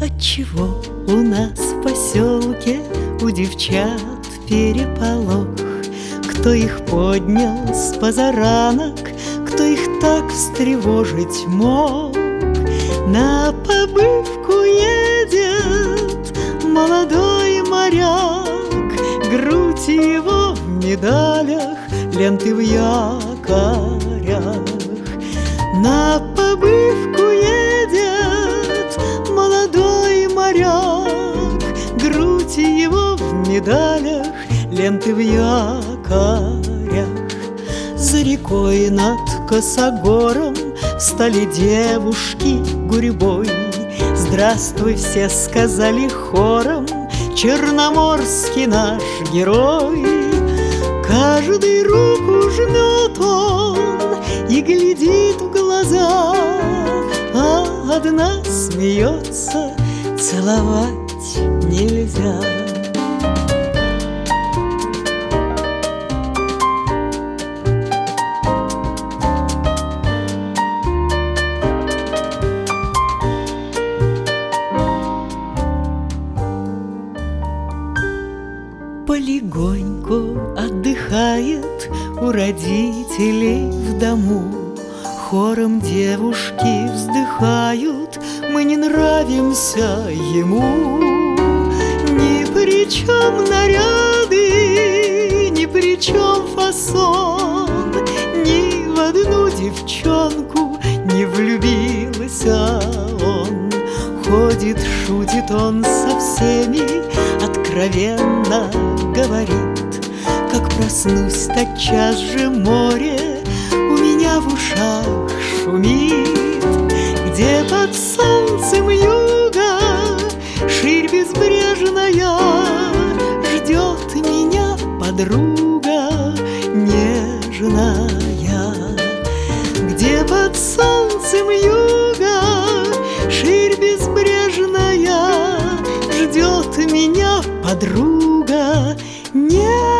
Отчего у нас в поселке у девчат переполох? Кто их поднял с позаранок, кто их так встревожить мог? На побывку едет молодой моряк, грудь его в медалях, ленты в якорях. На побывку едет молодой моряк, грудь его в медалях, ленты в якорях. За рекой над косогором встали девушки гурьбой. Здравствуй, все сказали хором, черноморский наш герой. Каждый руку жмет он и глядит в глаза, а одна смеется, целовать нельзя. Полегоньку отдыхает у родителей в дому. Хором девушки вздыхают: мы не нравимся ему. Ни при чем наряды, ни при чем фасон, ни в одну девчонку не влюбился он. Ходит, шутит он со всеми, откровенно говорит: как проснусь, тотчас же море у меня в ушах шумит. Где под солнцем юга ширь безбрежная, ждет меня подруга нежная. Где под солнцем юга ширь безбрежная, ждет меня подруга нежная.